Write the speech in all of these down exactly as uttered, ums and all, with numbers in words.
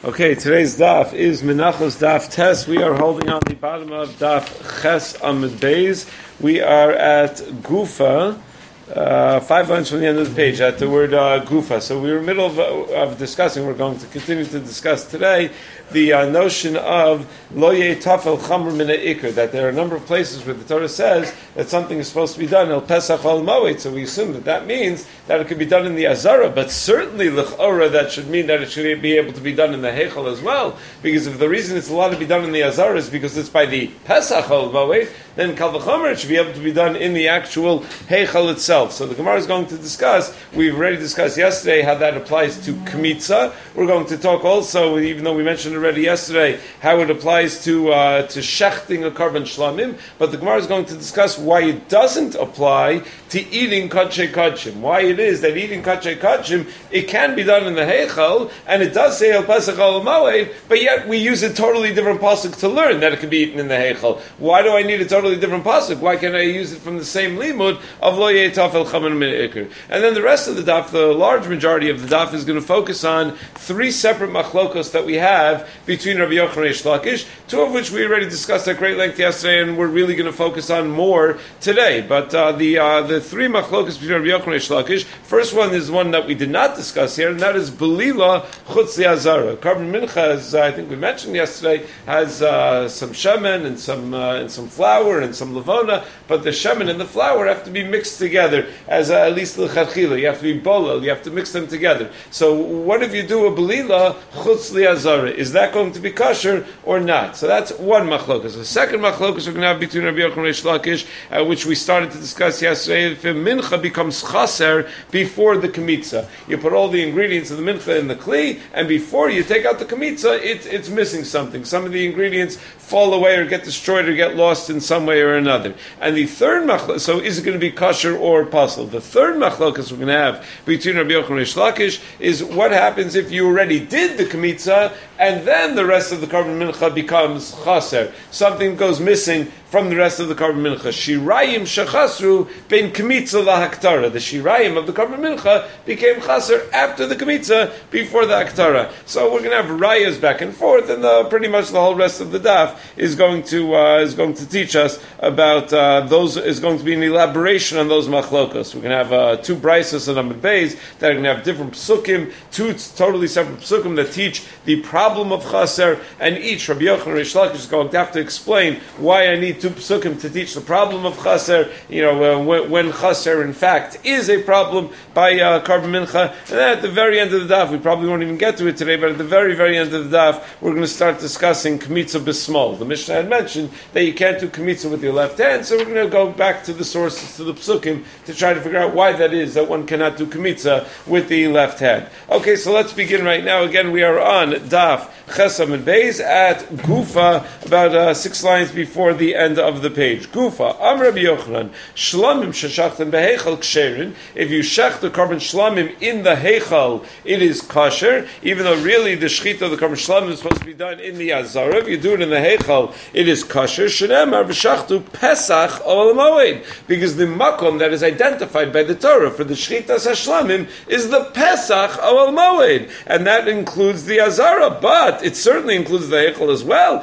Okay, today's daf is Menachos Daf Tes. We are holding on the bottom of Daf Ches Amud Beis. We are at Gufa, uh, five lines from the end of the page, at the word uh, Gufa. So we were in the middle of, of discussing, we're going to continue to discuss today, the uh, notion of Lo Yeh Tafel Chamr Min Ha'ikr, that there are a number of places where the Torah says that something is supposed to be done, El Pesach Al Moed, so we assume that that means that it could be done in the Azara, but certainly L'chora, that should mean that it should be able to be done in the Heichal as well, because if the reason it's allowed to be done in the Azara is because it's by the Pesach Al Moed, then Kal V'chomer it should be able to be done in the actual Heichal itself. So the Gemara is going to discuss, we've already discussed yesterday how that applies to Kmitza. We're going to talk also, even though we mentioned already yesterday, how it applies to uh, to shechting a korban shlamim, but the Gemara is going to discuss why it doesn't apply to eating kachei kachim. Why it is that eating kachei kachim, it can be done in the heichal, and it does say el pesach al moed, but yet we use a totally different pasuk to learn that it can be eaten in the heichal. Why do I need a totally different pasuk? Why can't I use it from the same limud of lo yeh tafel chamar min ha'ikr? And then the rest of the daf, the large majority of the daf, is going to focus on three separate machlokos that we have between Rabbi Yochanan and Reish Lakish, two of which we already discussed at great length yesterday, and we're really going to focus on more today. But uh, the uh, the three machlokes between Rabbi Yochanan and Reish Lakish, first one is one that we did not discuss here, and that is Belila Chutz Azara. Korban Mincha, as uh, I think we mentioned yesterday, has uh, some shemen and some uh, and some flour and some levona, but the shemen and the flour have to be mixed together as uh, at least l'chadchila. You have to be bolel, you have to mix them together. So what if you do a Belila Chutz Azara? Is that going to be kosher or not? So that's one machlokas. The second machlokas we're going to have between Rabbi Yochanan and Reish Lakish, uh, which we started to discuss yesterday, if a mincha becomes chaser before the kmitza. You put all the ingredients of the mincha in the kli, and before you take out the kmitza, it, it's missing something. Some of the ingredients fall away or get destroyed or get lost in some way or another. And the third machlokas, so is it going to be kosher or pasul? The third machlokas we're going to have between Rabbi Yochanan and Reish Lakish is what happens if you already did the kmitza and then the rest of the korban mincha becomes chaser. Something goes missing from the rest of the korban mincha. Shirayim shechasru ben kmitza lahaktara. The shirayim of the korban mincha became chaser after the kmitza, before the haktara. So we're going to have rayas back and forth, and the, pretty much the whole rest of the daf is going to uh, is going to teach us about uh, those. Is going to be an elaboration on those machlokos. We're going to have uh, two brisos and Amud Beis that are going to have different psukim, two totally separate psukim that teach the problem of chaser, and each Rabbi Yochanan and Reish Lakish is going to have to explain why I need two psukim to teach the problem of chaser. You know, uh, when, when chaser in fact is a problem by uh, korban mincha. And then at the very end of the daf, we probably won't even get to it today, but at the very very end of the daf, we're going to start discussing kmitza b'smol. The Mishnah had mentioned that you can't do kmitza with your left hand, so we're going to go back to the sources, to the psukim, to try to figure out why that is that one cannot do kmitza with the left hand. Okay, so let's begin right now. Again, we are on daf Ches Amud Beis at Gufa, about uh, six lines before the end of the page. Gufa, Am Rabbi Yochanan, Shlamim sheshachtem beheichal ksherin. If you shech the korban shlamim in the heichal, it is kosher, even though really the shechita of the korban shlamim is supposed to be done in the azara. If you do it in the heichal, it is kosher. Shenemar v'shachtu pesach ol moed, because the makom that is identified by the Torah for the shechitas hashlamim is the pesach ol moed, and that includes the azara, but it certainly includes the heichal as well.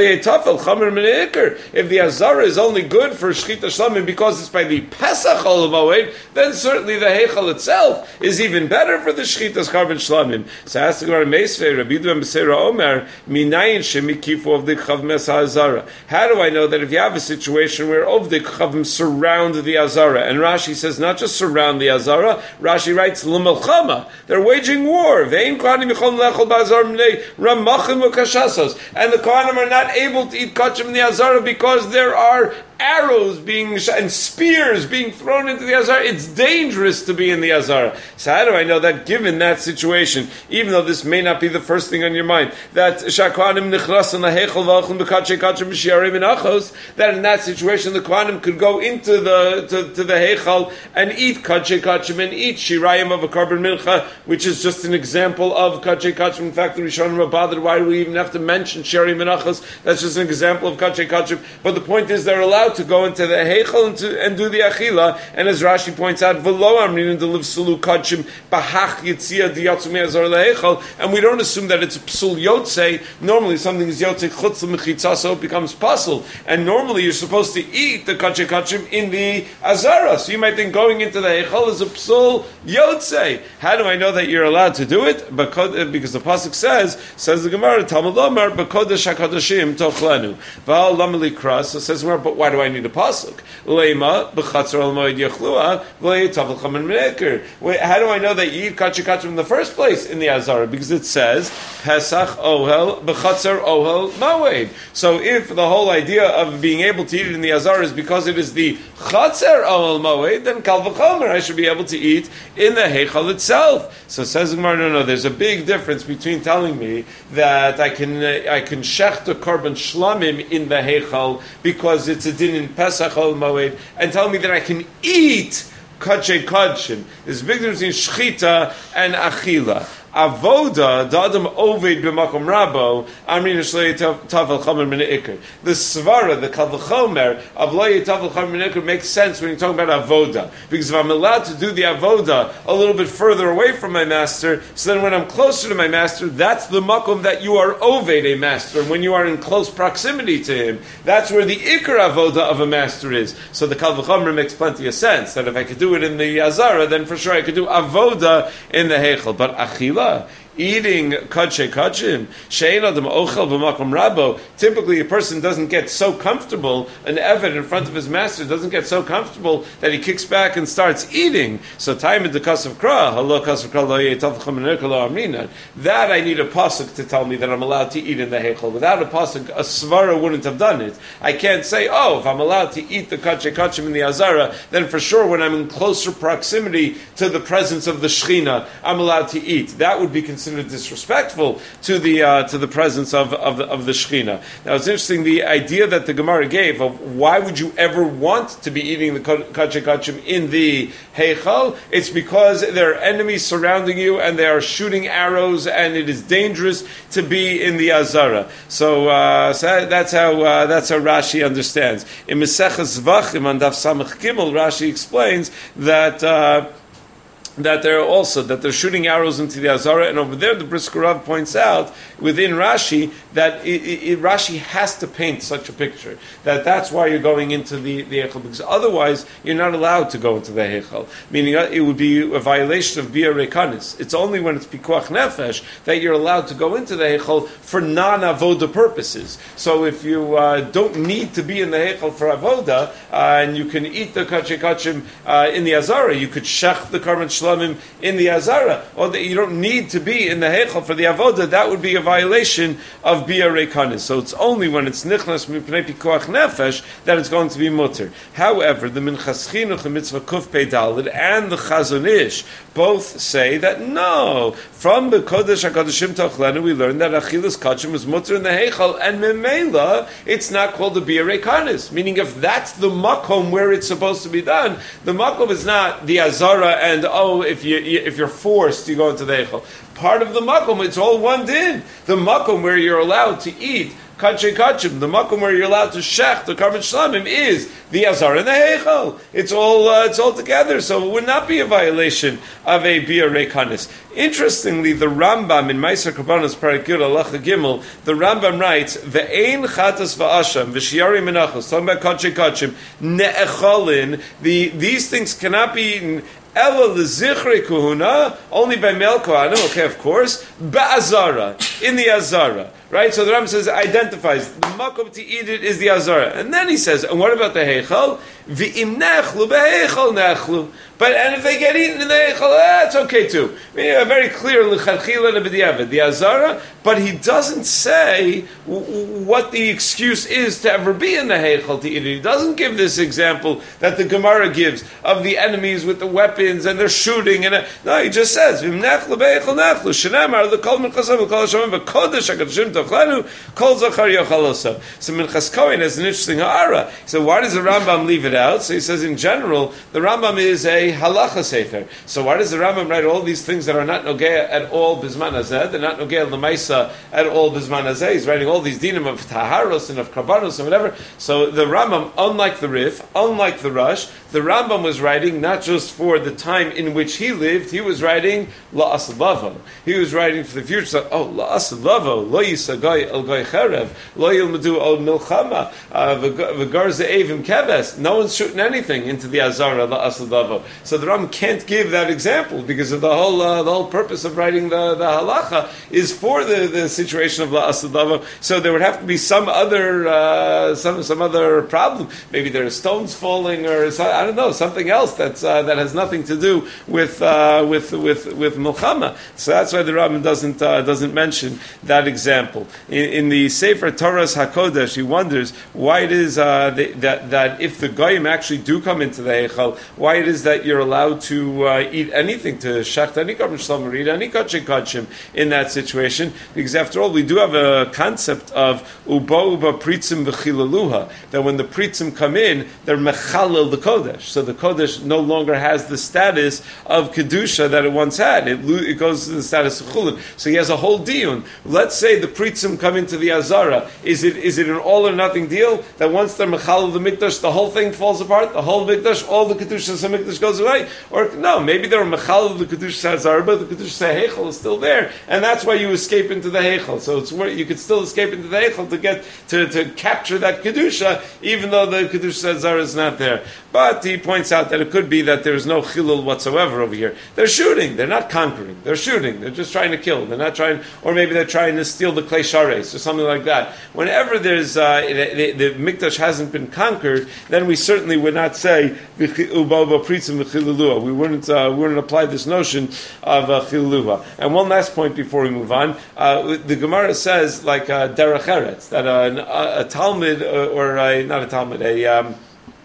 If the azara is only good for shechita shlamim because it's by the pesach ol moed, then certainly the heichal itself is even better for the shechitas korban shlamim. So I asked the Gemara Meisvei, Rabbi Yehuda ben Beseira Omer, minayin shemikifu ovdik chavim es ha'azara. How do I know that if you have a situation where ovdik chavim surround the azara, and Rashi says not just surround the azara, Rashi writes l'melchama, they're waging war. Ve'in kohanim yichol lechol ba'azar minei ramachim v'kashasos, and the kohanim are not able to eat kachim in the azara because there are arrows being sh- and spears being thrown into the azara. It's dangerous to be in the azara. So how do I know that, given that situation, even though this may not be the first thing on your mind, that shakwanim nichras and lahechel v'alchim b'kachei kachim b'shiarim and achos, that in that situation the kohanim could go into the to, to the heichal and eat kachei kachim and eat shirayim of a korban mincha, which is just an example of kachei kachim. In fact, the Rishonim are bothered, why do we even have to mention shiarim and achos? That's just an example of kachei kachim. But the point is, they're allowed allowed to go into the Heichal and, to, and do the Achila. And as Rashi points out, V'lo amrin to live sulu kachim bahach yitzia diyatzumi azar leheichal. And we don't assume that it's psul yotze. Normally, something is yotze chutz l'mechitzah, so it becomes pasul. And normally, you're supposed to eat the kachim kachim in the azara. So you might think going into the Heichal is a psul yotze. How do I know that you're allowed to do it? Because, because the pasuk says, says the Gemara, Talmud Lomar, b'kodesh hakadashim tochlenu. V'al lameli kras. So says Gemara, but why do I need a pasuk? Leima b'chatzar al moed yechlua v'le'yitavel chamen meneker. How do I know that you eat kachim kachim in the first place in the azara? Because it says Pesach ohel b'chatzar ohel moed. So if the whole idea of being able to eat it in the azara is because it is the chatzar ohel moed, then kal v'chomer I should be able to eat in the heichal itself. So says Gemara, no, no, there's a big difference between telling me that I can uh, I can shech the korban shlamim in the heichal because it's a din in Pesach ol moed, and telling me that I can eat kachay kachim. There's a big difference between shchita and achila. Avoda, the Adam Oved b'makom rabo, Amrin Shlei Tavel Chomer Min Iker. The Svara, the Kal V'chomer of Lo Tavel Chomer Min Iker makes sense when you're talking about Avoda, because if I'm allowed to do the Avoda a little bit further away from my master, so then when I'm closer to my master, that's the makom that you are Oved, a master. When you are in close proximity to him, that's where the Iker Avoda of a master is. So the Kal V'chomer makes plenty of sense that if I could do it in the Azara, then for sure I could do Avoda in the Heichel. But Achila, eating kachay kachim, she'ein adam ochel b'makom rabo. Typically, a person doesn't get so comfortable, an eved in front of his master doesn't get so comfortable that he kicks back and starts eating. So, time in the kasav kra, halo kasav kra lo yetav chamanirka lo amrina. That I need a pasuk to tell me that I'm allowed to eat in the heichel. Without a pasuk, a svara wouldn't have done it. I can't say, oh, if I'm allowed to eat the kachay kachim in the azara, then for sure, when I'm in closer proximity to the presence of the shechina, I'm allowed to eat. That would be considered considered disrespectful to the uh, to the presence of of the, of the Shechina. Now it's interesting the idea that the Gemara gave of why would you ever want to be eating the kachay kachim in the heichal? It's because there are enemies surrounding you and they are shooting arrows and it is dangerous to be in the azara. So, uh, so that's how uh, that's how Rashi understands. In Maseches Zvachim on Daf Samach Gimel, Rashi explains that. Uh, that they're also, that they're shooting arrows into the Azara, and over there the Brisker Rav points out, within Rashi, that it, it, Rashi has to paint such a picture, that that's why you're going into the, the Heichal, because otherwise you're not allowed to go into the Heichal, meaning it would be a violation of Bia Rekanis. It's only when it's Pikuach Nefesh that you're allowed to go into the Heichal for non-Avoda purposes. So if you uh, don't need to be in the Heichal for Avoda, uh, and you can eat the Kachay Kachim uh, in the Azara, you could shech the Karban Shlamim in the Azara, or that you don't need to be in the Heichal for the Avoda, that would be a violation of Bia Rekanis. So it's only when it's Nichnas Mipnei Pikuach Nefesh that it's going to be mutter. However, the Minchas Chinuch, the Mitzvah Kuf Pei Daled, and the Chazon Ish both say that no, from the Kodesh HaKodeshim Tochlenu we learn that Achilas Kachim is mutter in the Heichal, and Memela, it's not called the Bia Rekanis. Meaning if that's the makom where it's supposed to be done, the makom is not the Azara and, oh, if you if you're forced, you go into the Heichal. Part of the makom, it's all one din. The makom where you're allowed to eat kachay kachim, the makom where you're allowed to shech the karban shlamim is the azar and the heichal. It's all uh, it's all together, so it would not be a violation of a bia rekanis. Interestingly, the Rambam in Meiser Karbanos Parak Yud Halacha Gimel, the Rambam writes, "Ve'ein chatas va'asham v'shiyari menachos." Talking about kachay kachim, ne'echolin. The these things cannot be eaten. Ela lezichre kuhuna, only by mel kohanim, okay, of course, ba'azara, in the azara, right? So the Rambam says, identifies, the makom to eat it is the azara. And then he says, and what about the heichal? V'im nechlu be'heichal nechlu. But, and if they get eaten in the heichal, that's okay too. I mean, a very clear, l'chadchila neb'diavad, the azara, but he doesn't say w- what the excuse is to ever be in the heichal to eat it. He doesn't give this example that the Gemara gives of the enemies with the weapons weapons and they're shooting. And no, he just says, "V'mnechlu beichel nechlu shenemar l'kol minchasav l'kol hashamim v'kodesh hakadoshim tochlenu kol zachar yochal osav." So Minchas Kohen has an interesting ha'ara. So why does the Rambam leave it out? So he says, in general, the Rambam is a halacha sefer. So why does the Rambam write all these things that are not nogea at all bisman hazeh? They're not nogea l'maisa at all bisman hazeh. He's writing all these dinim of taharos and of karbanos and whatever. So the Rambam, unlike the Rif, unlike the Rush, the Rambam was writing not just for the time in which he lived, he was writing la'asalavo. He was writing for the future. So, oh, la'asalavo, lo yisagay el goy cherev, lo yilmadu al milchama, v'gar ze'evim keves. No one's shooting anything into the Azara, la'asalavo. So the Rambam can't give that example because of the whole uh, the whole purpose of writing the, the halacha is for the, the situation of la'asalavo. So there would have to be some other uh, some some other problem. Maybe there are stones falling, or I don't know, something else that's uh, that has nothing to do with uh, with with with milchama. So that's why the Rambam doesn't uh, doesn't mention that example in, in the Sefer Torah's Hakodesh. He wonders why it is uh, the, that that if the goyim actually do come into the heichal, why it is that you're allowed to uh, eat anything, to shacht any korban shalom, or eat any kachim kachim in that situation, because after all we do have a concept of uba uba pritzim v'chilaluha, that when the pritzim come in, they're mechalel the kodesh. So the kodesh no longer has the status of kedusha that it once had. It, it goes to the status of chulin. So he has a whole diun. Let's say the pritzim come into the azara. Is it is it an all or nothing deal that once they're mechalel the mikdash, the whole thing falls apart, the whole mikdash, all the kedusha of mikdash goes away? Or no, maybe they're mechalel the kedusha azara, but the kedusha heichal is still there, and that's why you escape into the heichal. So it's where you could still escape into the heichal to get to, to capture that kedusha, even though the kedusha azara is not there. But he points out that it could be that there's no chilul whatsoever over here. They're shooting. They're not conquering. They're shooting. They're just trying to kill. They're not trying, or maybe they're trying to steal the klei shares or something like that. Whenever there's uh, the, the, the mikdash hasn't been conquered, then we certainly would not say ubava pritzim v'chilulua. We wouldn't uh, we wouldn't apply this notion of uh, chilulua. And one last point before we move on, uh, the Gemara says like uh, derech eretz, that uh, a, a Talmud uh, or a, not a Talmud, a um,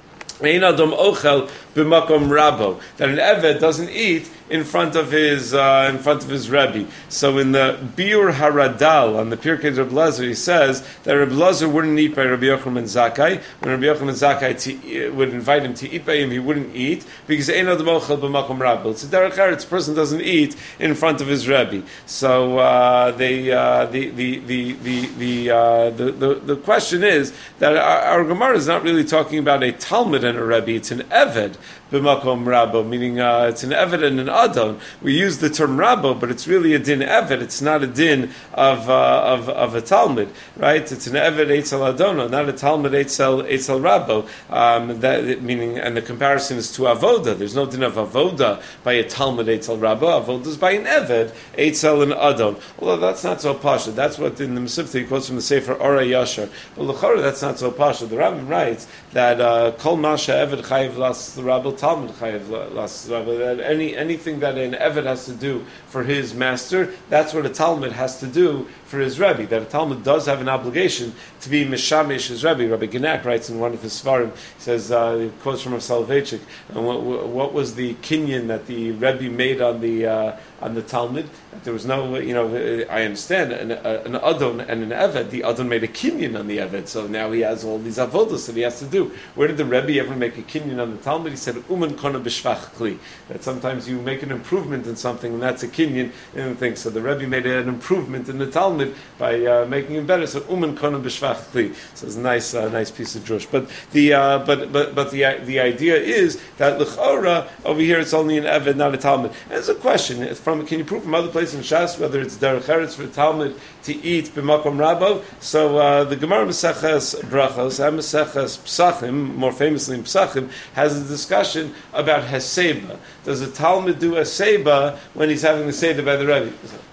Ein Adam Ochel b'makom rabo, that an Eved doesn't eat in front of his uh, in front of his Rebbe. So in the Biur Haradal on the Pirkei Reb Lazar, he says that Reb Lazar wouldn't eat by Rabbi Yochanan Zakkai. When Rabbi Yochanan Zakkai to, uh, would invite him to eat by him, he wouldn't eat because Ein Adam Ochel b'makom rabo. It's a derech eretz. A person doesn't eat in front of his Rebbe. So uh, they uh, the the the the the, uh, the the the question is that our, our Gemara is not really talking about a Talmud and a Rebbe. It's an Eved b'makom rabo, meaning uh, it's an Eved and an Adon. We use the term Rabbo, but it's really a din Eved. It's not a din of uh, of, of a Talmud, right? It's an Eved Eitzel Adono, not a Talmud Eitzel Eitzel Rabbo. Um, that meaning, and the comparison is to Avoda. There's no din of Avoda by a Talmud Eitzel Rabbo. Avoda is by an Eved Eitzel and Adon. Although that's not so pasha. That's what in the Mesivta he quotes from the Sefer Ora Yashar. But l'chora, that's not so pasha. The Rambam writes that uh, Kol Masha Eved Chayiv Las Rabbo Talmud Chayiv Las Rabbo. That any anything that an Eved has to do for his master, that's what a Talmud has to do for his Rebbe. That a Talmud does have an obligation to be Mishamish his Rebbe. Rabbi Genak writes in one of his Svarim, he says, uh, he quotes from a Soloveitchik, and what, what was the kinyan that the Rebbe made on the uh, on the Talmud? That there was no, you know, I understand, an, an Adon and an Eved, the Adon made a kinyan on the Eved, so now he has all these avodas that he has to do. Where did the Rebbe ever make a kinyan on the Talmud? He said, Uman kona b'shvach kli, that sometimes you make an improvement in something, and that's a kinyan in the thing. So the Rebbe made an improvement in the Talmud by uh, making it better. So Uman kona b'shvach kli. So it's a nice, uh, nice piece of drush. But the uh, but but but the the idea is that l'chora over here it's only an Eved, not a Talmud. And there's a question: it's from can you prove from other places in Shas whether it's derech eretz for the Talmud to eat b'makom rabo? So uh, the Gemara Maseches Brachos and Maseches Psachim, more famously in Psachim, has a discussion about Heseba. Does a Talmud do a Seba when he's having the Seder by the Rebbe?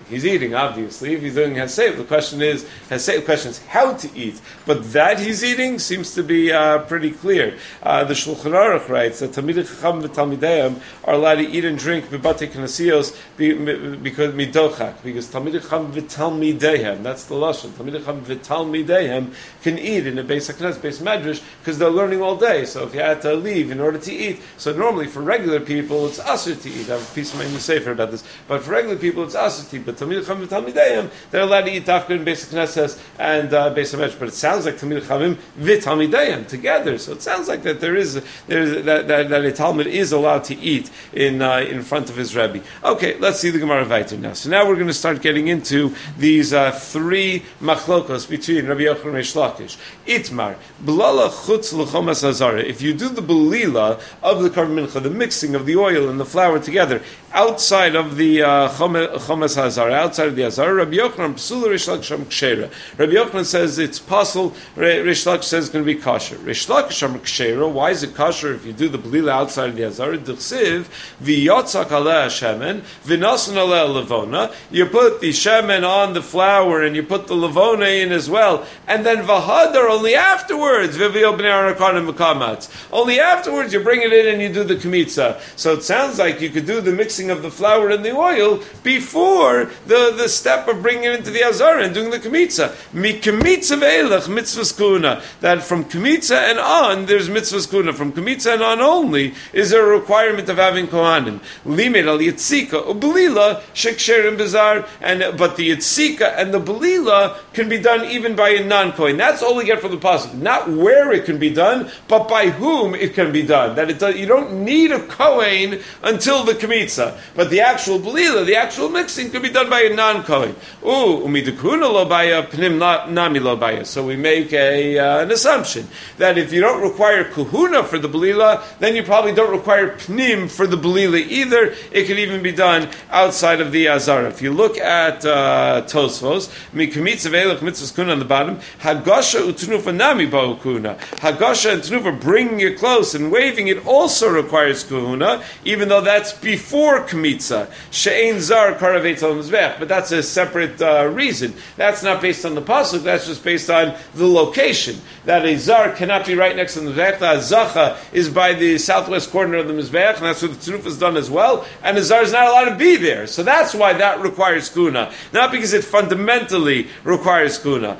He's eating, obviously. If he's doing Haseiv, the question is, Haseiv, the question is how to eat. But that he's eating seems to be uh, pretty clear. Uh, the Shulchan Aruch writes that Talmidei Chacham v'Talmideihem are allowed to eat and drink b'batei knasios because midochak, because Talmidei Chacham v'Talmideihem, that's the lashon. Talmidei Chacham v'Talmideihem can eat in a Beis HaKnesses, Beis Medrash, because they're learning all day. So if you had to leave in order to eat, so normally for regular people it's asur to eat. I have a piece of my new sefer about this. But for regular people it's asur to eat. But Talmidei Chacham v'Talmideihem, they're allowed to eat dafka in Beis HaKnesses and uh, Beis HaMedrash. But it sounds like Talmidei Chachamim v'Talmideihem together. So it sounds like that there is there is that, that, that a Talmud is allowed to eat in uh, in front of his Rebbe. Okay, let's see the Gemara weiter now. So now we're going to start getting into these uh, three machlokos between Rabbi Yochanan and Reish Lakish. Itmar blala chutz l'chomas hazara. If you do the belila of the karban mincha, the mixing of the oil and the flour together outside of the uh, chomas hazara, outside of the hazara, Rabbi Yochanan psula Reish Lakish am kshera. Rabbi Yochanan says it's possible. Reish Lakish says it's going to be kosher. Reish Lakish am kshera. Why is it kosher if you do the belila outside of the hazara? D'chsiv v'yotzak aleh shemen v'nasan aleh levona. You put the shemen on the flour and you put the levona in as well, and then v'hadar only afterwards. V'v'yo b'nei Aaron hakanim v'kamatz. Only afterwards you bring it in and you do the kmitza. So it sounds like you could do the mixing of the flour and the oil before the, the step of bringing it into the hazara and doing the kmitza. Mi kmitza ve'elach mitzvahs kuna. That from kmitza and on there's mitzvahs kuna. From kmitza and on only is there a requirement of having kohanim. Limed al yitzika ubelila sheksherim bizar. And but the yitzika and the belila can be done even by a non-kohen. That's all we get from the pasuk. Not where it can be done, but by whom it can be done. That it does, you don't need a kohen until the kmitza, but the actual belila, the actual mixing, can be done by a non-kohen. Ooh, umidukuna lo baya pnim nami lo baya. So we make a uh, an assumption that if you don't require kahuna for the belila, then you probably don't require pnim for the belila either. It can even be done outside of the azara. If you look at uh, Tosfos, mikamitza ve'elach mitzvahs kuna on the bottom, hagasha u'tenufa nami ba'u kuna. Hagasha and tenufa, bringing it close and waving it, also requires kahuna, even though that's before kmitza. She'ein zar karavet al mizbech, but that's a separate uh, reason. That's not based on the pasuk. That's just based on the location. That a zar cannot be right next to the mizbech. The zacha is by the southwest corner of the mizbech, and that's where the tenufa is done as well. And the zar is not allowed to be there, so that's why that requires kuna, not because it fundamentally requires kuna.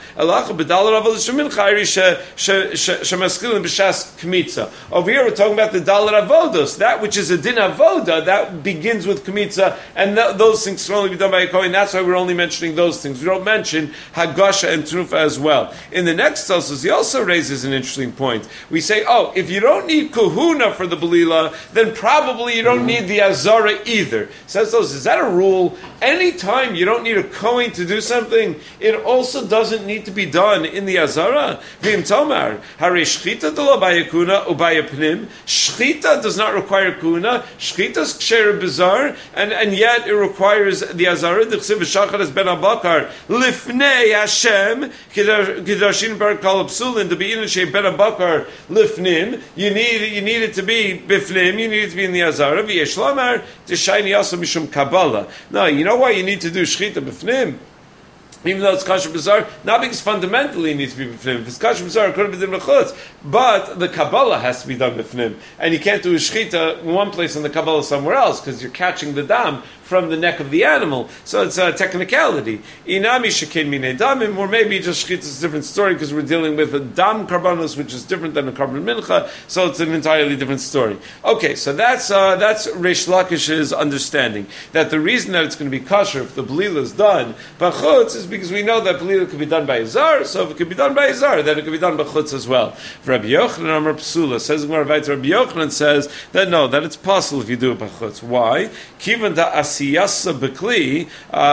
Over here we're talking about the dalar avodos, that which is a din avoda, that begins with kmitza, and th- those things can only be done by a kohen. That's why we're only mentioning those things. We don't mention hagasha and tenufa as well. In the next Tosfos, he also raises an interesting point. We say, oh, if you don't need kahuna for the belila, then probably you don't need the azara either. Says those, is that a rule? Anytime you don't need a kohen to do something, it also doesn't need to be done in the azara. V'im tomar, hare shchita d'lo baya kuna ubaya pnim. Shchita does not require kuna. Shchita's ksher bizar, and and yet it requires the azara. The chsiv v'shachar es ben abakar lifnei Hashem kidashin bar kol psulin to be in shei ben abakar lifnim. You need you need it to be bifnim. You need it to be in the azara. V'yesh lamar t'shayni also mishum kabbalah. Now you know why you need to do shchita bifnim? Even though it's kasher bizarre, not because fundamentally it needs to be b'fnim. If it's kasher bizarre, it could have been done b'chutz. But the Kabbalah has to be done b'fnim. And you can't do a shechita in one place and the Kabbalah somewhere else, because you're catching the dam from the neck of the animal. So it's a technicality. Inami shekin minei damim, or maybe just shechita is a different story, because we're dealing with a dam karbanos, which is different than a karban mincha, so it's an entirely different story. Okay, so that's uh, that's Reish Lakish's understanding, that the reason that it's going to be kosher if the belila is done b'chutz is because we know that belila could be done by a zar, so if it could be done by a zar, then it could be done by chutz as well. Rabbi Yochanan Amar Psula says, Rabbi Yochanan says that no, that it's possible if you do it by chutz. Why? Kivan da asiyasa bekli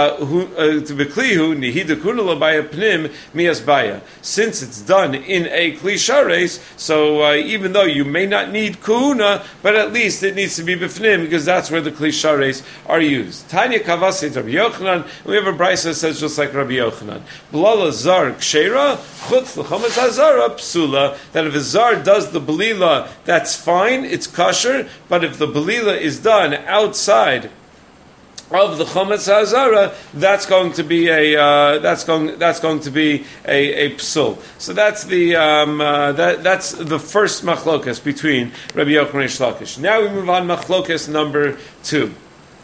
to bekli hu nihida kunala by a pnim mias baya. Since it's done in a kli shares, so uh, even though you may not need kuna, but at least it needs to be b'fnim because that's where the kli shares are used. Tanya kavasi Rabbi Yochanan. We have a brisa that says just like Rabbi Yochanan, blala zar kshera chutz l'chomas hazara psula. That if a zar does the belila, that's fine, it's kosher. But if the belila is done outside of the chometz hazara, that's going to be a uh, that's going that's going to be a, a psul. So that's the um, uh, that that's the first machlokas between Rabbi Yochanan and Reish Lakish. Now we move on machlokas number two.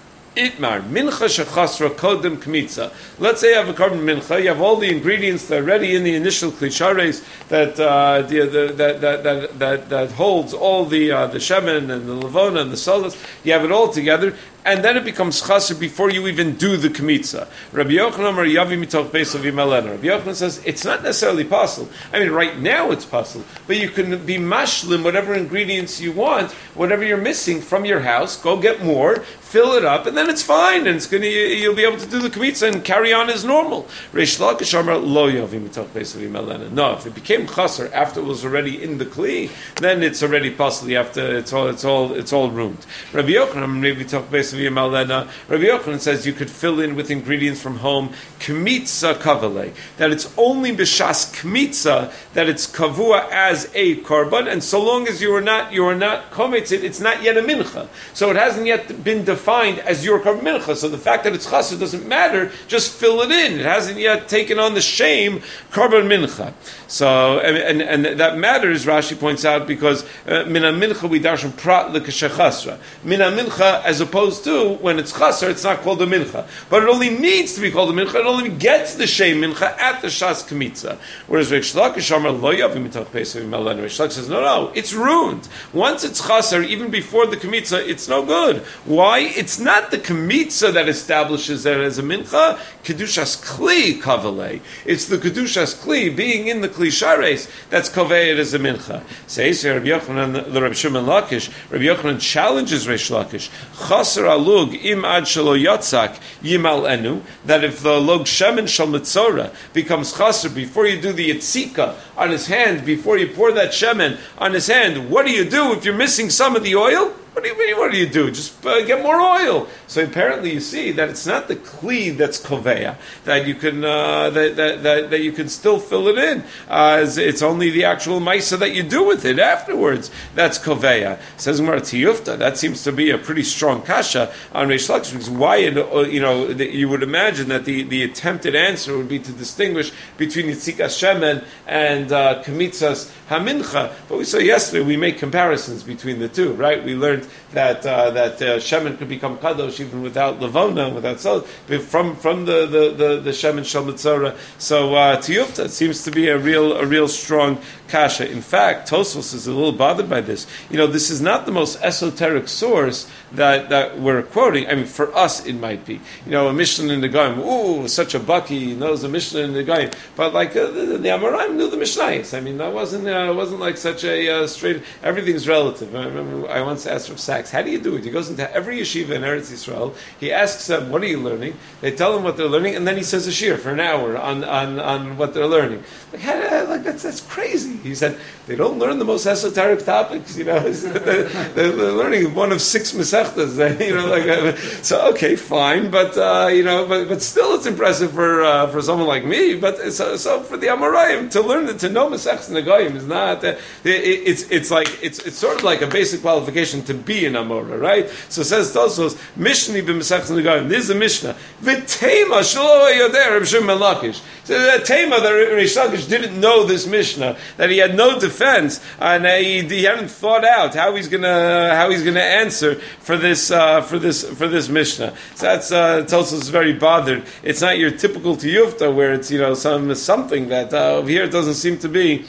Itmar mincha shechasra kodem kmitza. Let's say you have a carbon mincha. You have all the ingredients that are ready in the initial klishares that uh, the, the, that, that that that that holds all the uh, the shemen and the levona and the solas. You have it all together, and then it becomes chaser before you even do the kmitza. Rabbi Yochanan or Yavi mitoch beis of Yimelena. Rabbi Yochanan says it's not necessarily possible. I mean, right now it's possible, but you can be mashlim whatever ingredients you want, whatever you're missing from your house. Go get more, fill it up, and then it's fine, and it's going to you'll be able to do the kmitza and carry on as normal. Reish Lakish Amar lo Yavi mitoch beis of Yimelena. No, if it became chaser after it was already in the kli, then it's already possible. You have to. It's all. It's all. It's all ruined. Rabbi Yochanan maybe talk beis of Yimelena. Rabbi Yochanan says you could fill in with ingredients from home. Kmitza kavale, that it's only b'shas kmitza that it's kavua as a korban, and so long as you are not you are not kometzit, it's not yet a mincha. So it hasn't yet been defined as your korban mincha. So the fact that it's chaser doesn't matter. Just fill it in. It hasn't yet taken on the shame korban mincha. So and, and and that matters. Rashi points out because mina mincha we darshan prat l'kashechasra. Mina mincha as opposed to when it's chaser, it's not called a mincha, but it only needs to be called a mincha. It only gets the shame mincha at the shas kmitza. Whereas Reish Lakish Amar lo yavi mitoch beis of Yimelena. Reish Lakish says no, no, it's ruined. Once it's chaser, even before the kmitza, it's no good. Why? It's not the kmitza that establishes it as a mincha. Kedushas kli kavale. It's the kedushas kli being in the kli shares that's kovei it as a mincha. Says Rabbi Yochanan, the Rabbi Shimon Lakish. Rabbi Yochanan challenges Reish Lakish. Chaser alug im ad shelo yatzak yimal enu. That if the log shemen shal mitzora becomes chaser before you do the yitzika on his hand, before you pour that shemen on his hand, what do you do if you're missing some of the oil? What do you what do you do? Just uh, get more oil. So apparently, you see that it's not the kli that's koveya, that you can uh, that, that, that that you can still fill it in. Uh, it's, it's only the actual maisa that you do with it afterwards that's koveya. Says Gemara Tiyufta. That seems to be a pretty strong kasha on Reish Lakish, because why you know you would imagine that the, the attempted answer would be to distinguish between yitzikas shemen and uh, kmitzas hamincha. But we saw yesterday we make comparisons between the two, right? We learned that uh, that uh, shemen could become kadosh even without levona, without salt, from from the the the, the shemen shel mitzora. So uh, tiyufta seems to be a real a real strong kasha. In fact, Tosfos is a little bothered by this. You know, this is not the most esoteric source that, that we're quoting. I mean, for us it might be. You know, a Mishnah in the Goyim, ooh, such a bucky, he knows a Mishnah in the Goyim. But like uh, the, the Amoraim knew the Mishnayos. I mean, that wasn't uh, wasn't like such a uh, straight. Everything's relative. I remember I once asked Rav Sachs, how do you do it? He goes into every yeshiva in Eretz Yisrael. He asks them, what are you learning? They tell him what they're learning, and then he says a shir for an hour on on, on what they're learning. Like, how, like that's that's crazy. He said they don't learn the most esoteric topics. You know, they're, they're learning one of six mesechtas. You know, like so. Okay, fine, but uh, you know, but but still, it's impressive for uh, for someone like me. But so, so for the Amoraim to learn to know mesechtas Nagayim is not. Uh, it, it's it's like it's it's sort of like a basic qualification to be an Amora, right? So it says Tosfos Mishni b'mesechtas Nagayim. This is a Mishnah. V'tema shelo yoder Reb Shimon Lakish. So the tema that Reish Lakish didn't know this Mishnah, that he had no defense, and uh, he, he hadn't thought out how he's gonna how he's gonna answer for this uh, for this for this Mishnah. So that's uh, Tosfos is very bothered. It's not your typical tiyufta where it's you know some something that uh, over here it doesn't seem to be.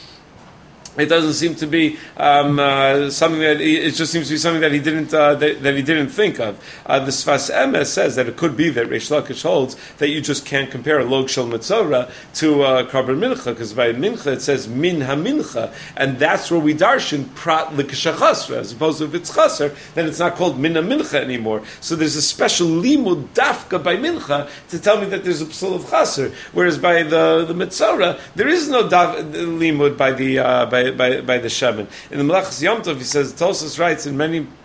It doesn't seem to be um, uh, something that he, it just seems to be something that he didn't uh, that, that he didn't think of. Uh, the Sfas Emes says that it could be that Reish Lakish holds that you just can't compare a log shel mitzora to uh, karban mincha, because by mincha it says min hamincha, and that's where we darshan prat l'kashachasra, as opposed to if it's chaser, then it's not called min hamincha anymore. So there's a special limud dafka by mincha to tell me that there's a psul of chaser, whereas by the the mitzora there is no daf, limud by the uh, by By, by the Shemin. In the Melachos Yom Tov, he says, Tosfos writes in many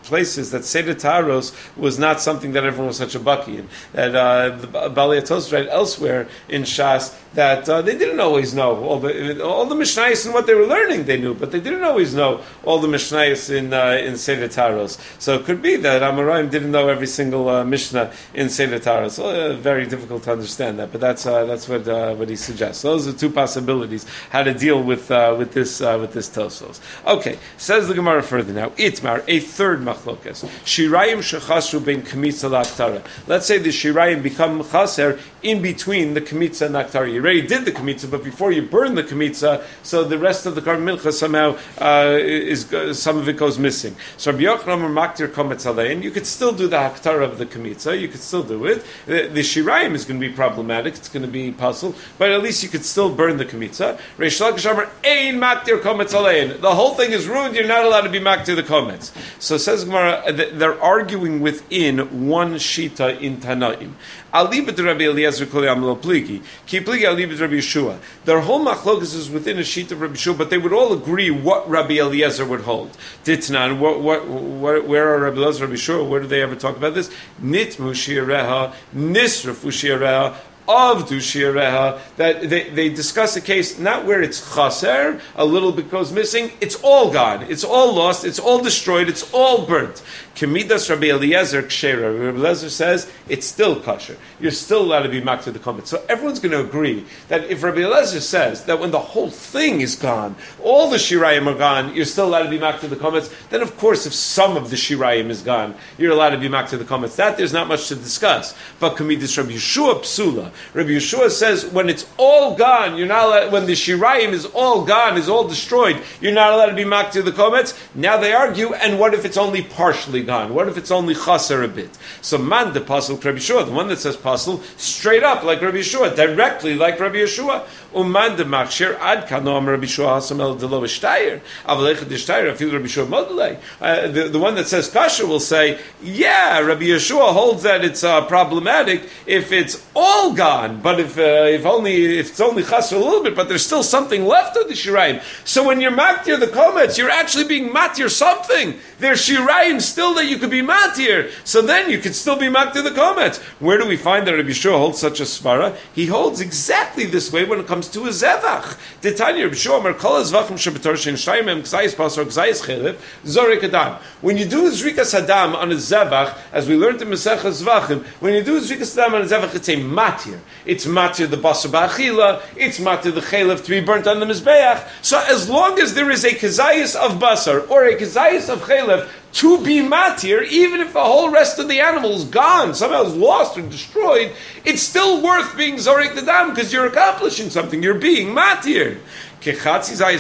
places that Seder Taharos was not something that everyone was such a baki in. That uh, the Balei Tos right elsewhere in Shas that uh, they didn't always know all the all the Mishnayos and what they were learning they knew, but they didn't always know all the Mishnayos in uh, in Seder Taharos. So it could be that Amoraim didn't know every single uh, Mishnah in Seder Taharos. Uh, very difficult to understand that, but that's uh, that's what uh, what he suggests. So those are two possibilities how to deal with uh, with this uh, with this Tosos. Okay, says the Gemara further now. Itmar, a third machlokas. Shirayim shechasru ben kmitza laktara. Let's say the shirayim become chaser in between the kmitza and aktara. You already did the kmitza, but before you burn the kmitza, so the rest of the karban mincha somehow uh, is some of it goes missing. So Rabbi Yochanan or maktir kometz alein. You could still do the aktara of the kmitza. You could still do it. The, the shirayim is going to be problematic. It's going to be puzzle, but at least you could still burn the kmitza. Reish Lakish Amar ein maktir kometz alein. The whole thing is ruined. You're not allowed to be maktir the komets. So says Gemara, they're arguing within one shita in Tanaim. Alibet Rabbi Eliezer Kol Yam Lo Pligi. Ki Pligi Alibet Rabbi Yeshua. Their whole machlokas is within a shita of Rabbi Yeshua, but they would all agree what Rabbi Eliezer would hold. Ditnan, what, what, what, where are Rabbi Eliezer, Rabbi Yeshua? Where do they ever talk about this? Nitmu shireha, nisrafu shireha, of Dushireha, that they, they discuss a case not where it's chaser, a little bit goes missing, it's all gone, it's all lost, it's all destroyed, it's all burnt. Kemidas Rabbi Eliezer Kshera. Rabbi Eliezer says it's still kosher. You're still allowed to be maktir the komets. So everyone's going to agree that if Rabbi Eliezer says that when the whole thing is gone, all the shirayim are gone, you're still allowed to be maktir the komets, then of course if some of the shirayim is gone, you're allowed to be maktir the komets. That there's not much to discuss. But Kemidas Rabbi Yeshua Psula. Rabbi Yeshua says when it's all gone, you're not allowed, when the shirayim is all gone, is all destroyed, you're not allowed to be maktir the komets. Now they argue, and what if it's only partially gone? What if it's only chaser a bit? So man the pasuk Rabbi Yeshua, the one that says pasuk, straight up like Rabbi Yeshua, directly like Rabbi Yeshua. Uman de machshir ad kanom Rabbi Yeshua hasam el delo v'shtayir avalechad d'shtayir afil Rabbi Yeshua modulei. The the one that says kasher will say, yeah, Rabbi Yeshua holds that it's uh, problematic if it's all gone, but if uh, if only if it's only chaser a little bit, but there's still something left of the shirayim. So when you're matir the komets, you're actually being matir something. There's shirayim still that you could be matir. So then you could still be matir the komets. Where do we find that Rabbi Yeshua holds such a svara? He holds exactly this way when it comes to a zevach. Titania Rabbi Yeshua Amar Kol Zvachim Shebetor Shein Shtayim Em Ksayis Pasor Ksayis Chelev Zorek Adam. When you do Zrikas Adam on a zevach, as we learned in Masechah Zvachim, when you do Zrikas Adam on a zevach, it's a matir. It's matir the basar ba'achila. It's matir the chelev to be burnt on the mizbeach. So as long as there is a kezayis of basar or a kezayis of chelev to be matir, even if the whole rest of the animal is gone, somehow is lost or destroyed, it's still worth being zorek the dam because you're accomplishing something. You're being matir. If you have a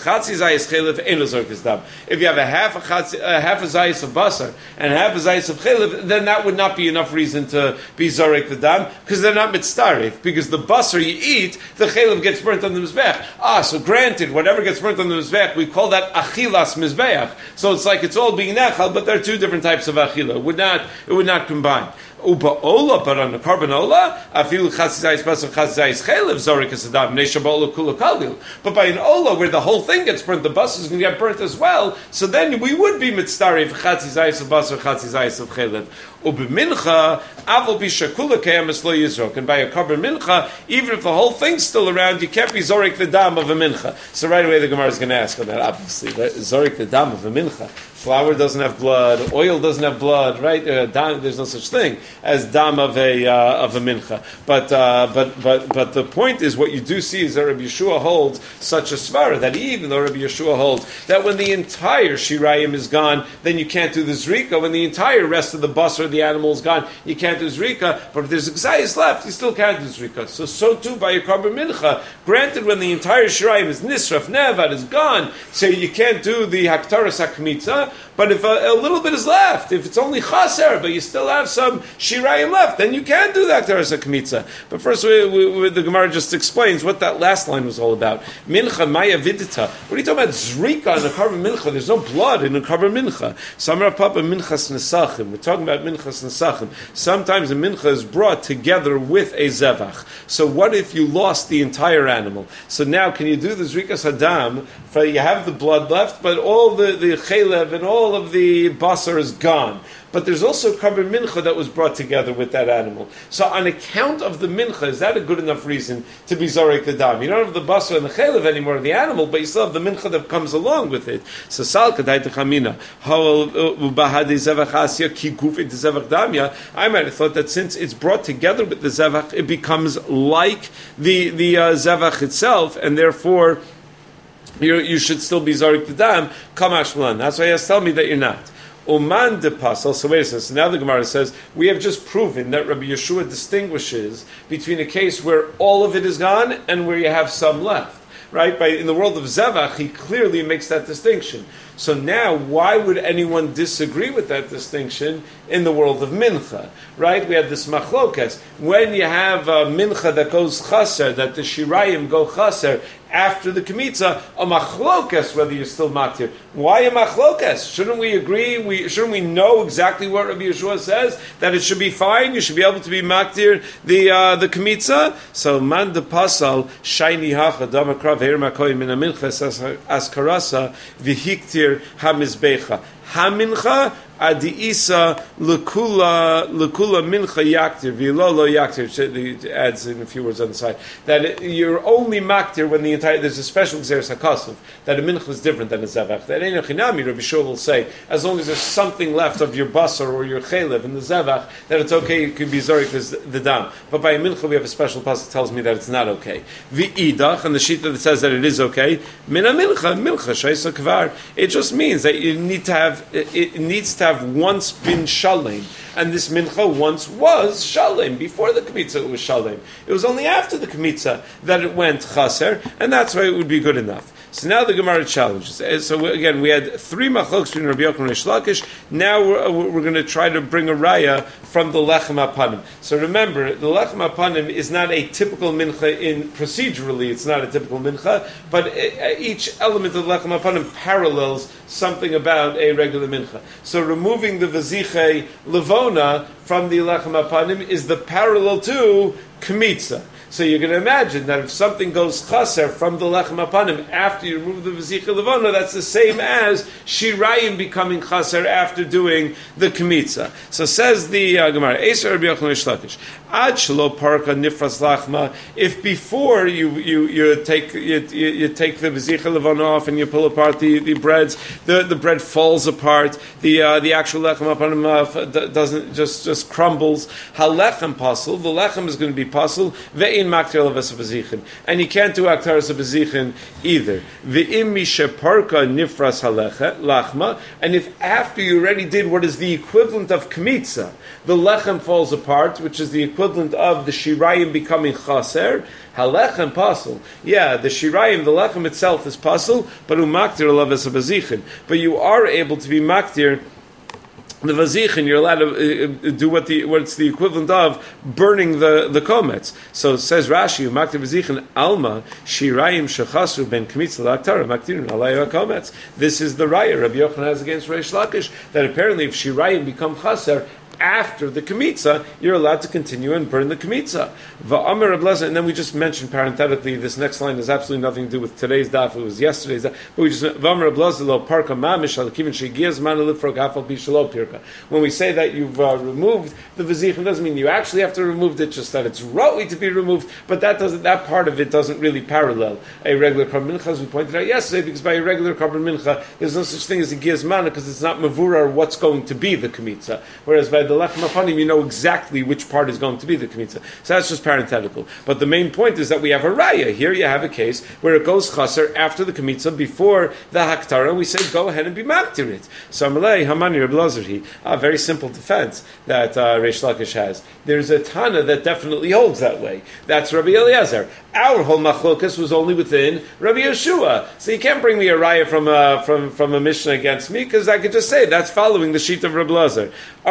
half a, chatzi, a half a zayis of basar and half a zayis of chelev, then that would not be enough reason to be zorek the dam, because they're not mitztarif. Because the basar you eat, the chelev gets burnt on the mizbeach. Ah, so granted, whatever gets burnt on the mizbeach, we call that achilas mizbeach. So it's like it's all being nechal, but there are two different types of achila. It would not, it would not combine. Uba ola, but on the carbon ola, afilu chatzizayis basar chatzizayis chelev zorik asadam nesha ba'ola kula kalil. But by an ola, where the whole thing gets burnt, the basar is going to get burnt as well. So then we would be mitzdarif chatzizayis of basar chatzizayis of chelev. Uba mincha avol bishakula keyamis lo yizrok. And by a carbon mincha, even if the whole thing's still around, you can't be zorik the dam of a mincha. So right away the Gemara is going to ask on that. Obviously, zorik the dam of a mincha. Flour doesn't have blood. Oil doesn't have blood, right? Uh, dam, there's no such thing as dam of a uh, of a mincha. But uh, but but but the point is, what you do see is that Rabbi Yeshua holds such a svara that even though Rabbi Yeshua holds that when the entire shirayim is gone, then you can't do the zrika. When the entire rest of the basar of the animal is gone, you can't do zrika. But if there's exayis left, you still can't do zrika. So so too by your carbon mincha. Granted, when the entire shirayim is nisraf nevad is gone, so you can't do the haktaras hakmitza. But if a, a little bit is left, if it's only chaser, but you still have some shirayim left, then you can do that Aktaras HaKmitza. But first, we, we, we, the Gemara just explains what that last line was all about. Mincha Maya Vidita. What are you talking about? Zrika in a carbon mincha. There's no blood in a carbon mincha. Samar Papa Minchas Nesachim. We're talking about Minchas Nesachim. Sometimes a mincha is brought together with a zevach. So what if you lost the entire animal? So now can you do the Zrikas Hadam? For you have the blood left, but all the, the chelev and all of the basar is gone. But there's also carbon mincha that was brought together with that animal. So on account of the mincha, is that a good enough reason to be zorek the dam? You don't have the basar and the chelev anymore of the animal, but you still have the mincha that comes along with it. So sal kadai techamina bahadi zevach asya ki gufit zevach damya. I might have thought that since it's brought together with the zevach, it becomes like the the uh, zevach itself, and therefore you you should still be zorek the dam. Kamash malan. That's why he has to tell me that you're not. Oman de Pasal. So wait a second. So now the Gemara says we have just proven that Rabbi Yeshua distinguishes between a case where all of it is gone and where you have some left. Right? By in the world of Zevach, he clearly makes that distinction. So now, why would anyone disagree with that distinction in the world of Mincha? Right? We have this machlokas. When you have a Mincha that goes chaser, that the Shirayim go chaser after the Kmitza, a machlokas whether you're still maktir. Why a machlokas? Shouldn't we agree? We shouldn't we know exactly what Rabbi Yeshua says, that it should be fine? You should be able to be maktir the uh, the Kmitza. So man de pasal shiny hacha damakrav her makoyim in a minchas askarasa vihiktir hamizbecha hamincha adiisa lekula lekula mincha yaktir v'ilolo yaktir. It adds in a few words on the side that it, you're only maktir when the entire there's a special xeris hakasuf that a mincha is different than a zevach. That ain't a chinami. Rabbi Shua will say as long as there's something left of your basar or your chelev in the zevach that it's okay. It could be zorik as the dam. But by a mincha we have a special pasuk that tells me that it's not okay. V'idach and the shita that says that it is okay. Min a mincha mincha sheisa kvar. It just means that you need to have it, it needs to have once been shalem, and this mincha once was shalem. Before the kmitza it was shalem. It was only after the kmitza that it went chaser, and that's why it would be good enough. So now the Gemara challenges. So again, we had three machloks between Rabbi Yochanan and Reish Lakish. Now we're, we're going to try to bring a raya from the lechem hapanim. So remember, the lechem hapanim is not a typical mincha in procedurally. It's not a typical mincha, but each element of the lechem hapanim parallels something about a regular mincha. So removing the vaziche levona from the lechem hapanim is the parallel to kmitza. So you're going to imagine that if something goes chaser from the lechem hapanim after you remove the vazicha levona, that's the same as shirayim becoming chaser after doing the kmitza. So says the uh, Gemara, Eser Rabbi Yochanan Reish Lakish, Ad shelo parka nifras lachma. If before you you, you take you, you, you take the vazicha levona off and you pull apart the, the breads, the, the bread falls apart. The uh, the actual lechem hapanim uh, doesn't just just crumbles. Halechem pasul. The lechem is going to be pasul. And you can't do aktaras bezichin either. Ve'im misheparka nifras lachma. And if after you already did what is the equivalent of kmitza, the lechem falls apart, which is the equivalent of the shirayim becoming chaser, halechem pasul. Yeah, the shirayim, the lechem itself is pasul, but umaktir alavas bezichin. But you are able to be maktir the vazichin, you're allowed to uh, do what the what's the equivalent of burning the, the komets. So it says Rashi, Maktir vazichin alma shirayim shechasu ben kmitza la'aktara maktirun alayha komets. This is the raya Rabbi Yochanan has against Reish Lakish that apparently if shirayim become chaser after the kmitza, you're allowed to continue and burn the kmitza. Va'amar Reb Lezer, and then we just mentioned parenthetically, this next line has absolutely nothing to do with today's daf. It was yesterday's daf. But we just Va'amar Reb Lezer lo parka mamish al kivin shegias man alifrog afal bishalo pirka. When we say that you've uh, removed the vazichin, doesn't mean you actually have to remove it. Just that it's rotly to be removed. But that doesn't. That part of it doesn't really parallel a regular carbon mincha, as we pointed out yesterday. Because by a regular carbon mincha, there's no such thing as a gias mana because it's not mavura what's going to be the kmitza. Whereas by the lechem hapanim, you know exactly which part is going to be the kmitza. So that's just parenthetical. But the main point is that we have a raya. Here you have a case where it goes chaser after the kmitza, before the haktara, and we say go ahead and be maktir it. So Amalei Hamani Reb Lezer, a very simple defense that uh, Reish Lakish has. There's a Tana that definitely holds that way. That's Rabbi Eliezer. Our whole machlokas was only within Rabbi Yeshua. So you can't bring me a raya from a, from, from a Mishnah against me, because I could just say that's following the sheet of Rabbi Lezer. Amalei,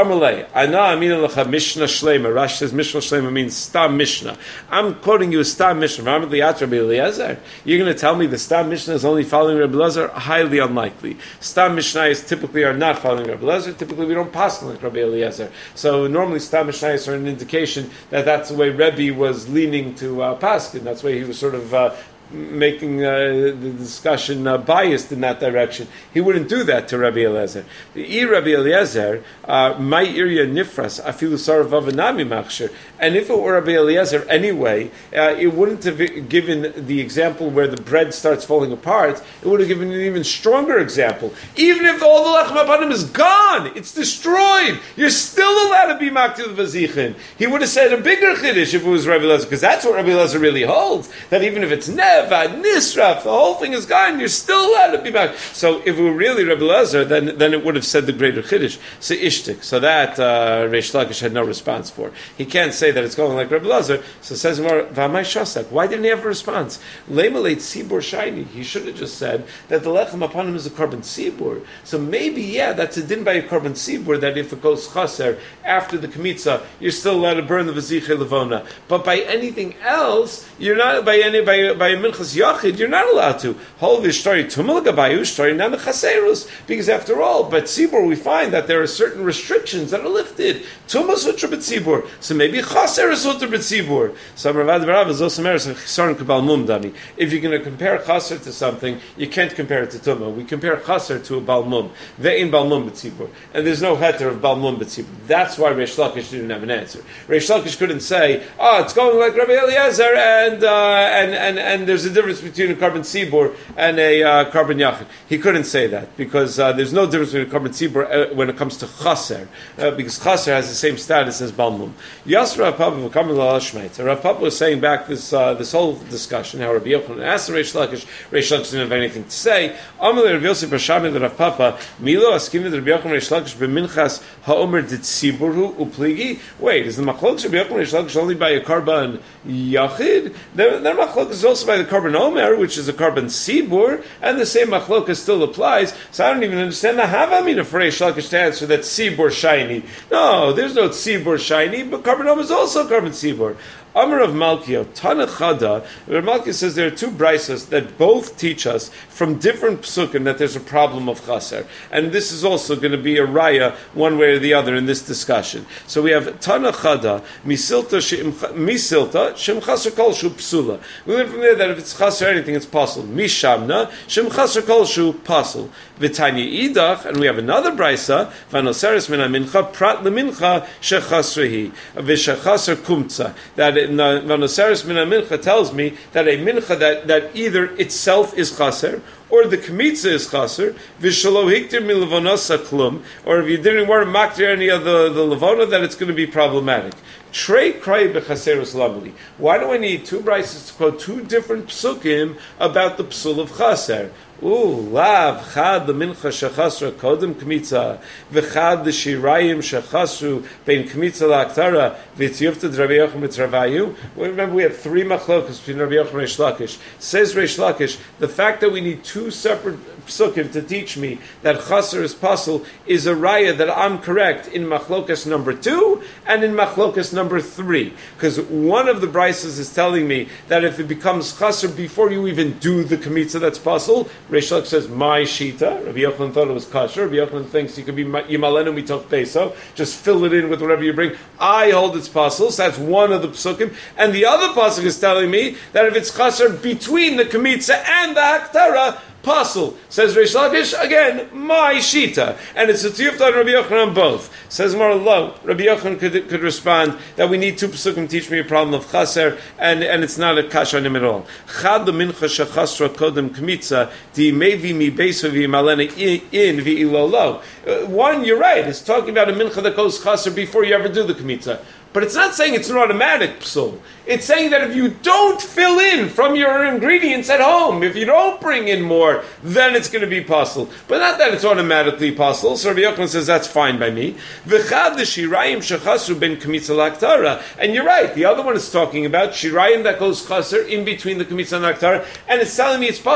Amalei. Ana amina lecha Mishnah Shlema. Rashi says Mishnah Shlema means Stam Mishnah. I'm quoting you a Stam Mishnah. Rabbi Eliezer. You're going to tell me the Stam Mishnah is only following Rabbi Eliezer? Highly unlikely. Stam Mishnayos typically are not following Rabbi Eliezer. Typically we don't pass like Rabbi Eliezer. So normally Stam Mishnayos are an indication that that's the way Rebbe was leaning to uh, Paskin. That's why he was sort of uh, making uh, the discussion uh, biased in that direction. He wouldn't do that to Rabbi Eliezer. The I Rabbi Eliezer, my area nifras afilu sarvav nami machshir. And if it were Rabbi Eliezer anyway, uh, it wouldn't have given the example where the bread starts falling apart. It would have given an even stronger example. Even if all the lechem apanim is gone, it's destroyed, you're still allowed to be maktil v'zichin. He would have said a bigger chiddush if it was Rabbi Eliezer, because that's what Rabbi Eliezer really holds. That even if it's never Nisraf, the whole thing is gone, you're still allowed to be back. So if it were really Rebbe Lezer, then then it would have said the greater Chiddush. So Ishtik. So that uh, Reish Lakish had no response for. He can't say that it's going like Rebbe Lezer. So it says more, V'amai Shasak. Why didn't he have a response? Leimaleit Sibur Shaini. He should have just said that the Lechem upon him is a carbon Sibur. So maybe, yeah, that's a din by a carbon Sibur, that if it goes Chaser after the Kmitza, you're still allowed to burn the Vaziche Levona. But by anything else, you're not, by any, by, by a Minchas Yachid, you're not allowed to. Hold this story, Tumal Gabayu story, now the Chaserus, because after all, but Tzibur, we find that there are certain restrictions that are lifted. Tumas Sutra B'Tzibur. So maybe Chaser is Sutra B'Tzibur. So Ravad Barav is also Meres Chisaron Kabal Mum. If you're going to compare Chaser to something, you can't compare it to Tumah. We compare Chaser to a Balmum. Ve'in Balmum B'Tzibur. And there's no heter of Balmum B'Tzibur. That's why Reish Lakish didn't have an answer. Reish Lakish couldn't say, oh, it's going like Rabbi Eliezer, and uh, and and and there's a difference between a carbon Tzibur and a uh, carbon Yachid. He couldn't say that, because uh, there's no difference between a carbon Tzibur uh, when it comes to Chaser, uh, because Chaser has the same status as Balmum. Yasser Rav Papa v'kamil al Shmeitz. Rav Papa was saying back this uh, this whole discussion, how Rabbi Yochanan asked Reish Lakish, Reish Lakish didn't have anything to say. Amalei Rav Yosef Bashami Rav Papa, Milo Askimid Rabbi Yochanan Reish Lakish b'minchas ha'omer d'tziburu upligi. Wait, is the machlok Rabbi Yochanan Reish Lakish only by a carbon Yachid? Their machlok is also by the carbon Omer, which is a carbon Sibur, and the same machlok still applies. So I don't even understand the Havamina for Reish Lakish to answer that Sibur shiny. No, there's no Sibur shiny, but carbon Omer is also carbon Sibur. Amar of Malkio, Tanachada, where Malkio says there are two brises that both teach us from different psukim that there's a problem of chaser. And this is also going to be a raya one way or the other in this discussion. So we have Tanachada, Misilta, Misilta, Shem Chaser Kol Shu Psula. We learn from there that if it's chaser anything, it's possible. Mishamna, Shem Chaser Kol Shu Pasul. V'tanya Idach, and we have another brisa, Vanoseres Min HaMincha, Prat LeMincha, Shechasrehi, V'Shechasr Kumtza, that Vanoseres Min HaMincha tells me that a mincha that, that either itself is chaser, or the kmitza is chaser, v'shalo hiktir mi levonasa klum, or if you didn't want to maktir any of the, the levona, that it's going to be problematic. Trey krei bechaserus lamli. Why do I need two brises to quote two different psukim about the psul of chaser? Ooh, lav chad the mincha shechasra kodem kmitza v'chad the shirayim shechasru bein kmitza la'aktara v'tiyufta Rabbi Yochanan b'Travayu. Remember, we have three machlokas between Rabbi Yochanan and Reish Lakish. Says Reish Lakish, the fact that we need two separate psukim to teach me that chaser is possible is a raya that I'm correct in machlokas number two and in machlokas number three, because one of the brises is telling me that if it becomes chaser before you even do the kmitza, that's possible. Reish Lakish says, my shita. Rabbi Yochanan thought it was kosher. Rabbi Yochanan thinks you could be yimalenu mitoch peso. Just fill it in with whatever you bring. I hold it's possible. So that's one of the psukim. And the other pasuk is telling me that if it's kosher between the kmitza and the haktara, Pasul. Says Reish Lakish, again, my shita. And it's a tiyufta and Rabbi Yochanan both. Says more low. Rabbi Yochanan could, could respond that we need two psukim teach me a problem of chaser, and, and it's not a kash on him at all. Chad the mincha shechasra kodem kmitza di mevi mi beso v'yimalena in v'ilo lo. One, you're right. It's talking about a mincha that goes chaser before you ever do the kmitza. But it's not saying it's an automatic psul. It's saying that if you don't fill in from your ingredients at home, if you don't bring in more, then it's going to be pasul. But not that it's automatically pasul. So Rabbi Yochanan says that's fine by me. V'chad the shirayim shechasru ben kmitza l'aktara. And you're right. The other one is talking about shirayim that goes chaser in between the kmitza and l'aktara, and it's telling me it's pasul.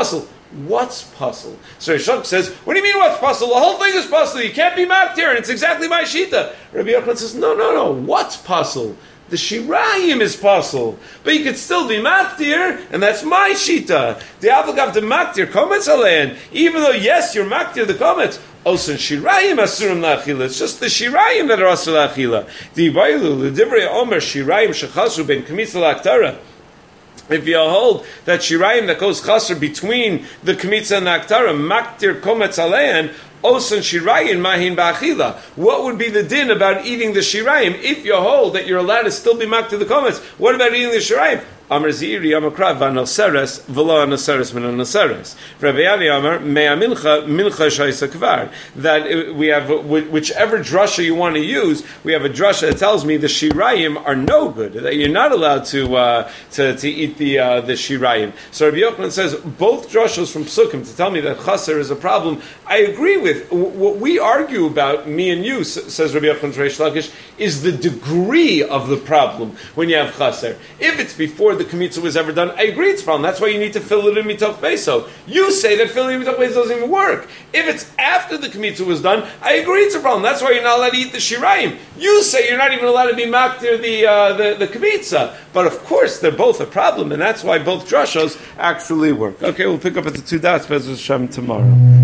What's puzzle? So Rishon says, what do you mean what's puzzle? The whole thing is puzzle. You can't be maktir, and it's exactly my shita. Rabbi Yochanan says, no, no, no. What's puzzle? The shirayim is puzzle, but you could still be maktir, and that's my shita. The avagav the maktir komets alein. Even though yes, you're maktir the komets. Also, shirayim asurim la'achila. It's just the shirayim that are asur la'achila. The yivayilu l'divrei omer shirayim shechasu ben kamitza la'aktara. If you hold that shirayim that goes chaser between the kamitza and the aktara, maktir kometz alein, osan shirayim mahin ba'achila. What would be the din about eating the shirayim if you hold that you're allowed to still be maktir the kometz? What about eating the shirayim? Amar Ziri, Amar Krav, Vanoseres, Velo Anoseres, Min Anoseres. Rabbi Yali Amar, Mea Mincha, Mincha Shaisa Kvar. That we have, whichever drasha you want to use, we have a drasha that tells me the shirayim are no good, that you're not allowed to uh, to, to eat the uh, the shirayim. So Rabbi Yochanan says, both drashas from Psukim to tell me that chaser is a problem, I agree with. What we argue about, me and you, says Rabbi Yochanan Reish Lakish, is the degree of the problem when you have chaser. If it's before the the Kmitza was ever done, I agree it's a problem. That's why you need to fill it in mitoch beso. You say that filling in mitoch beso doesn't even work. If it's after the Kmitza was done, I agree it's a problem. That's why you're not allowed to eat the shirayim. You say you're not even allowed to be maktir the uh, the, the Kmitza. But of course, they're both a problem, and that's why both drashos actually work. Okay, we'll pick up at the two dots, Bez Hashem, tomorrow.